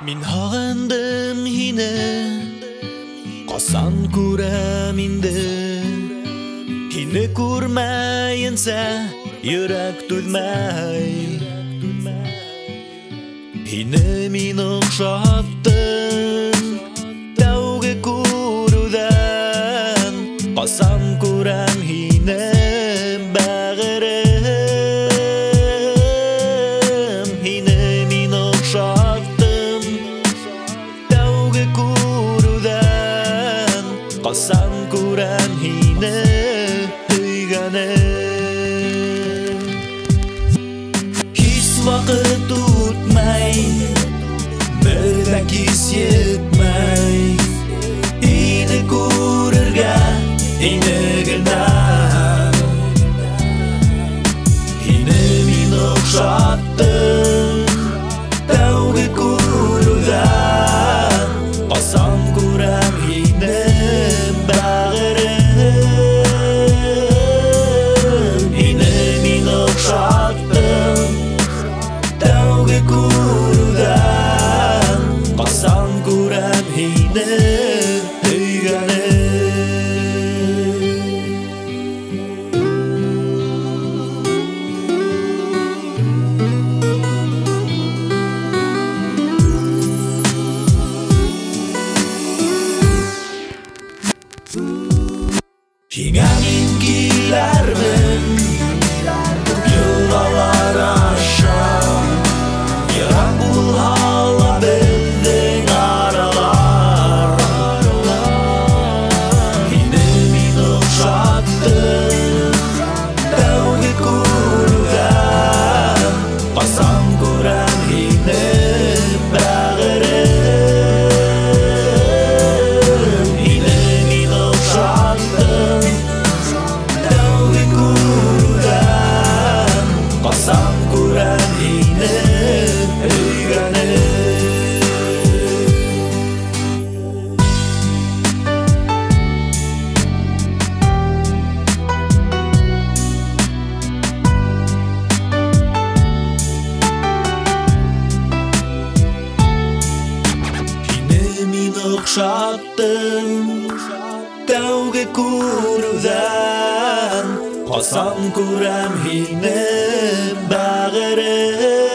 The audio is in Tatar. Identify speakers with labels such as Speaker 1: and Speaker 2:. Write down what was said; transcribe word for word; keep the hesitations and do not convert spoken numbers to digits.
Speaker 1: Min hagandym hine Qasan kuram indi Hine kurmayinsa Yürek tülmay Hine min oqshattın Tauge kurudan Qasan kuram hine Bağırım Hine min oqshattın Tauge kurudan Qasan kuram hine Hıyganem Hiç vakit tutmay Birdakis yetmay Hine kururga Hine gülmay Hine min oqshattın Tauge kurudan Qasan kuram hine Bağırım Hine min oqshattın Tauge kurudan Qasan kuram hine Hıyganem Hinganin gilermen Yıllar aşağı Yarak bul hala benden aralar Hine min oqshattın Tauge kurudan Qasan kuram hine Bağırım Hine min oqshattın Tauge kurudan Qasan kuram hine Hıyganem Hine min oqshattın Tauge kurudan Qasan kuram hine Bağırım